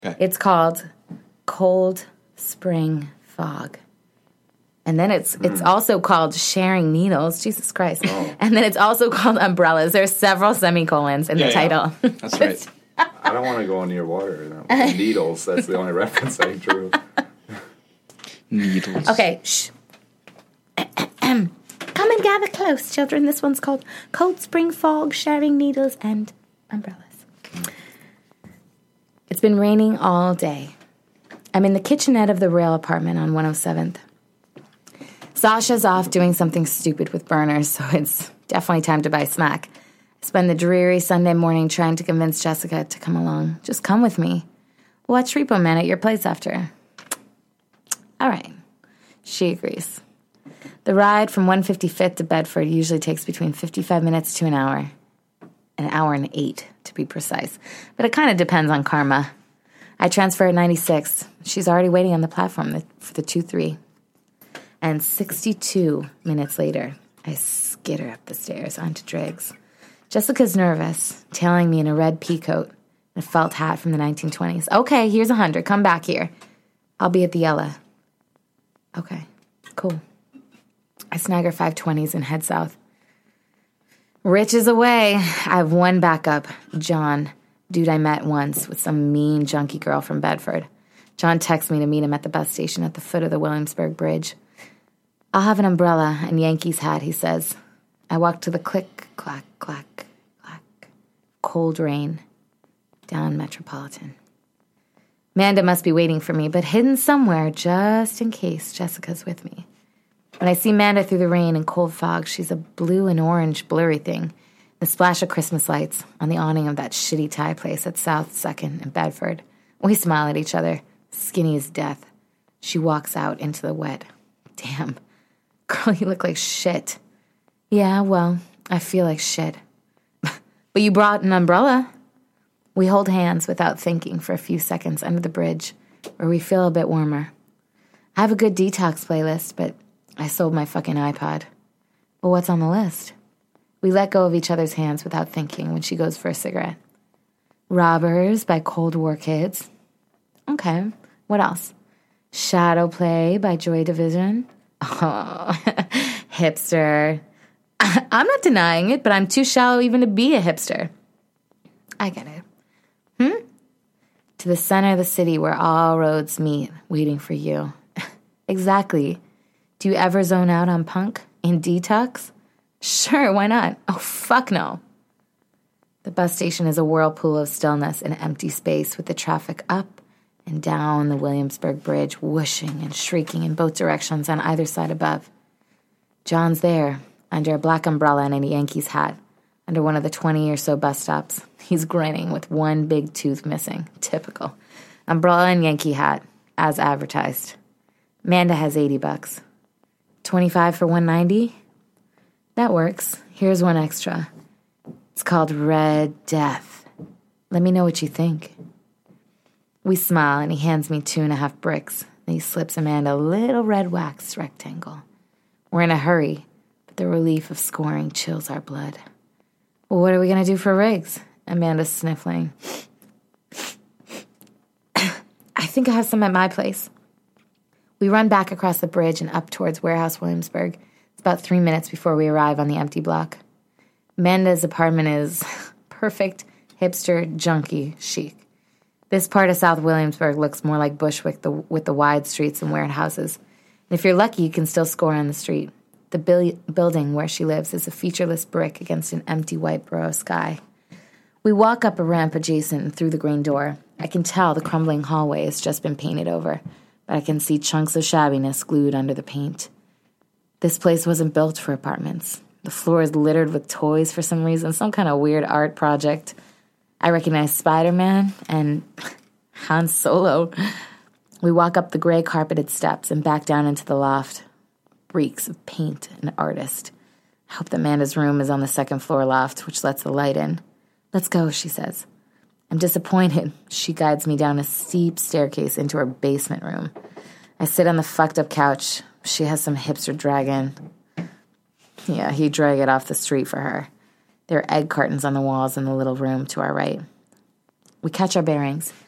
Okay. It's called Cold Spring Fog. And then it's also called Sharing Needles. Jesus Christ. Oh. And then it's also called Umbrellas. There's several semicolons in the title. That's right. I don't want to go near water. Needles, that's the only reference I drew. Needles. Okay, shh. Come and gather close, children. This one's called Cold Spring Fog, Sharing Needles and Umbrellas. It's been raining all day. I'm in the kitchenette of the rail apartment on 107th. Sasha's off doing something stupid with burners, so it's definitely time to buy snack. I spend the dreary Sunday morning trying to convince Jessica to come along. Just come with me. Watch Repo Man at your place after. All right. She agrees. The ride from 155th to Bedford usually takes between 55 minutes to an hour. An hour and 8, to be precise. But it kind of depends on karma. I transfer at 96. She's already waiting on the platform for the 2-3. And 62 minutes later, I skitter up the stairs onto Driggs. Jessica's nervous, tailing me in a red pea coat and a felt hat from the 1920s. Okay, here's 100. Come back here. I'll be at the Ella. Okay, cool. I snag her 520s and head south. Rich is away. I have one backup, John, dude I met once with some mean junkie girl from Bedford. John texts me to meet him at the bus station at the foot of the Williamsburg Bridge. I'll have an umbrella and Yankees hat, he says. I walk to the click, clack, clack, clack, cold rain down Metropolitan. Amanda must be waiting for me, but hidden somewhere just in case Jessica's with me. When I see Amanda through the rain and cold fog, she's a blue and orange blurry thing. The splash of Christmas lights on the awning of that shitty Thai place at South 2nd and Bedford. We smile at each other, skinny as death. She walks out into the wet. Damn. Girl, you look like shit. Yeah, well, I feel like shit. But you brought an umbrella. We hold hands without thinking for a few seconds under the bridge, where we feel a bit warmer. I have a good detox playlist, but I sold my fucking iPod. Well, what's on the list? We let go of each other's hands without thinking when she goes for a cigarette. Robbers by Cold War Kids. Okay, what else? Shadow Play by Joy Division. Oh, hipster. I'm not denying it, but I'm too shallow even to be a hipster. I get it. To the center of the city where all roads meet, waiting for you. Exactly. Do you ever zone out on punk in detox? Sure, why not? Oh, fuck no. The bus station is a whirlpool of stillness and empty space with the traffic up and down the Williamsburg Bridge, whooshing and shrieking in both directions on either side above. John's there, under a black umbrella and a Yankees hat, under one of the 20 or so bus stops. He's grinning with one big tooth missing. Typical. Umbrella and Yankee hat, as advertised. Amanda has $80. 25 for 190? That works. Here's one extra. It's called Red Death. Let me know what you think. We smile, and he hands me 2.5 bricks. Then he slips Amanda a little red wax rectangle. We're in a hurry, but the relief of scoring chills our blood. Well, what are we going to do for Riggs? Amanda's sniffling. I think I have some at my place. We run back across the bridge and up towards Warehouse Williamsburg. It's about 3 minutes before we arrive on the empty block. Amanda's apartment is perfect, hipster, junkie chic. This part of South Williamsburg looks more like Bushwick with the wide streets and warehouses. And if you're lucky, you can still score on the street. The building where she lives is a featureless brick against an empty white borough sky. We walk up a ramp adjacent and through the green door. I can tell the crumbling hallway has just been painted over, but I can see chunks of shabbiness glued under the paint. This place wasn't built for apartments. The floor is littered with toys for some reason, some kind of weird art project. I recognize Spider-Man and Han Solo. We walk up the gray carpeted steps and back down into the loft. Reeks of paint and artist. I hope that Amanda's room is on the second floor loft, which lets the light in. Let's go, she says. I'm disappointed. She guides me down a steep staircase into her basement room. I sit on the fucked up couch. She has some hipster drag in. Yeah, he drag it off the street for her. There are egg cartons on the walls in the little room to our right. We catch our bearings.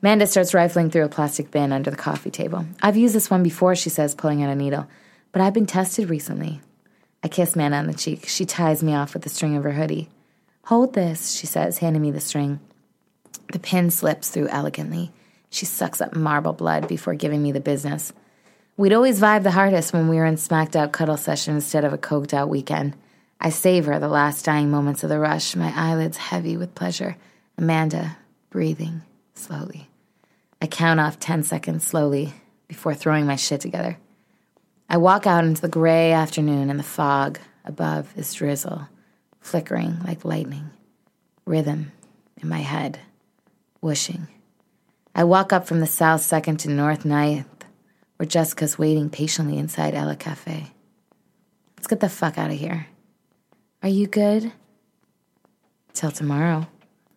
Amanda starts rifling through a plastic bin under the coffee table. I've used this one before, she says, pulling out a needle. But I've been tested recently. I kiss Amanda on the cheek. She ties me off with the string of her hoodie. Hold this, she says, handing me the string. The pin slips through elegantly. She sucks up marble blood before giving me the business. We'd always vibe the hardest when we were in smacked-out cuddle session instead of a coked-out weekend. I savor the last dying moments of the rush, my eyelids heavy with pleasure. Amanda, breathing slowly. I count off 10 seconds slowly before throwing my shit together. I walk out into the gray afternoon and the fog above is drizzle, flickering like lightning. Rhythm in my head, whooshing. I walk up from the South 2nd to North 9th, where Jessica's waiting patiently inside Ella Cafe. Let's get the fuck out of here. Are you good? Till tomorrow.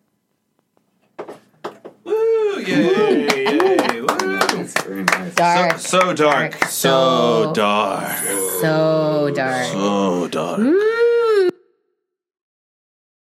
Woo! Yay! Yay! Woo! That's very nice. Dark. So dark. So dark. So dark. So dark. Ooh.